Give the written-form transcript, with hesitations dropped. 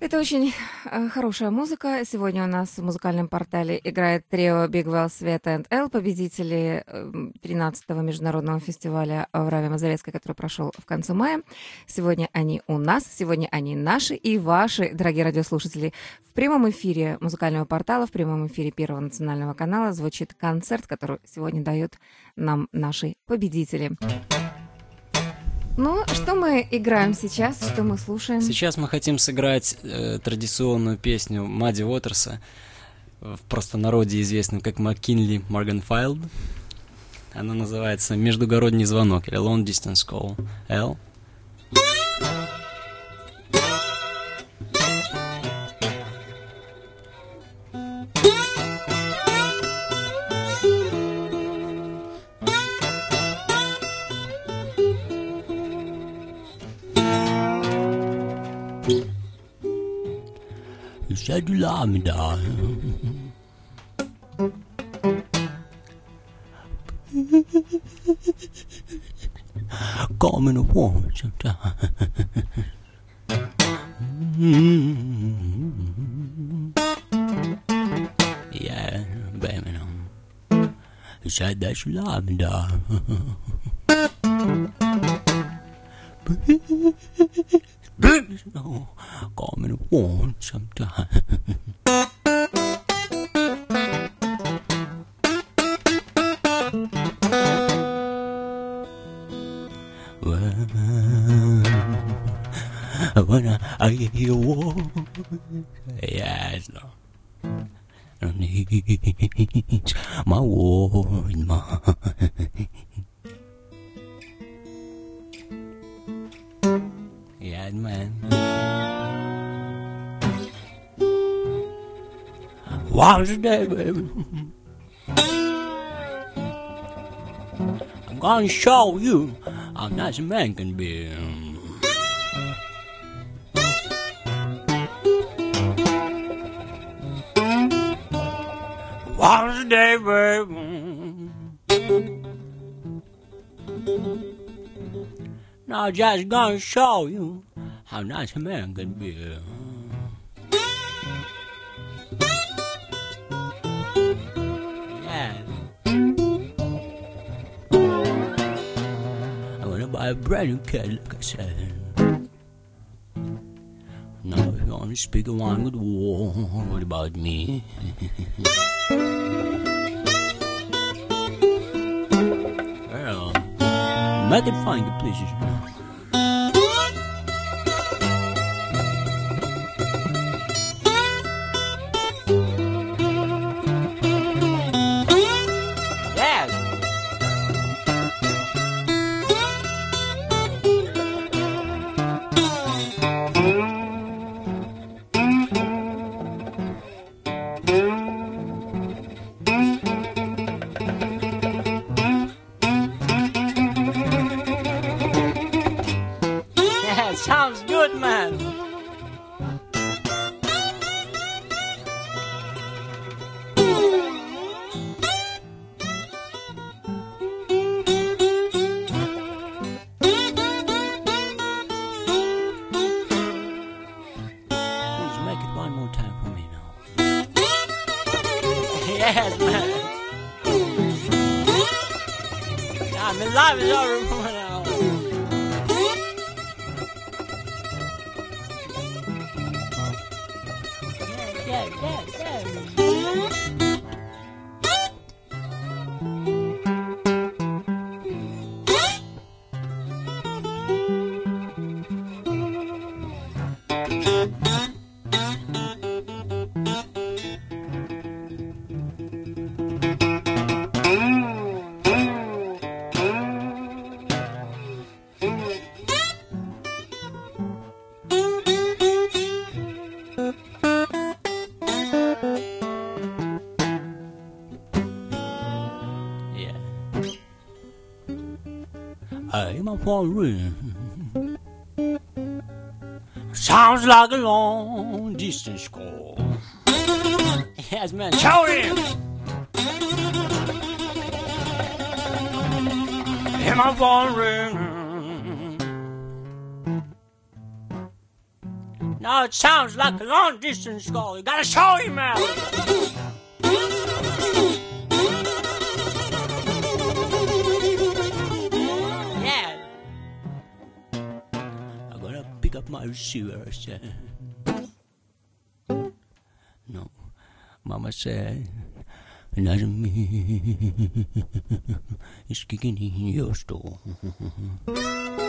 Это очень хорошая музыка. Сегодня у нас в музыкальном портале играет трио Big Well, Света and L, победители 13-го международного фестиваля в Раве Мазовецкой, который прошел в конце мая. Сегодня они у нас, сегодня они наши и ваши, дорогие радиослушатели. В прямом эфире музыкального портала, в прямом эфире Первого национального канала звучит концерт, который сегодня дают нам наши победители. Ну, что мы играем сейчас, что мы слушаем? Сейчас мы хотим сыграть традиционную песню Мадди Уотерса, в простонародье известную как Маккинли Морганфилд. Она называется «Междугородний звонок» или «Long Distance Call». L. You said you love me, darling. Call me the one sometime. Yeah, baby, no. You said that you love me, darling. Baby, no. Call me the one sometime. When I hear your voice, yes, no. Needs my word, mine. Yeah, man. Once a day, baby, I'm gonna show you how nice a man can be. Once a day, baby, now just gonna show you how nice a man can be. Yeah. I'm gonna buy a brand new cat, like I said. Now if you wanna speak a one good word about me. Well, make it fun, please. Sounds good, man. Please make it one more time for me now. Yes, man. I'm in love with everyone now. I'm a phone ring. Sounds like a long distance call. Yes, man, shout him. Hear my phone ring. Now it sounds like a long distance call. You gotta show him out. Yeah. I'm gonna pick up my receiver. No, Mama said, nажми, is kicking in your store.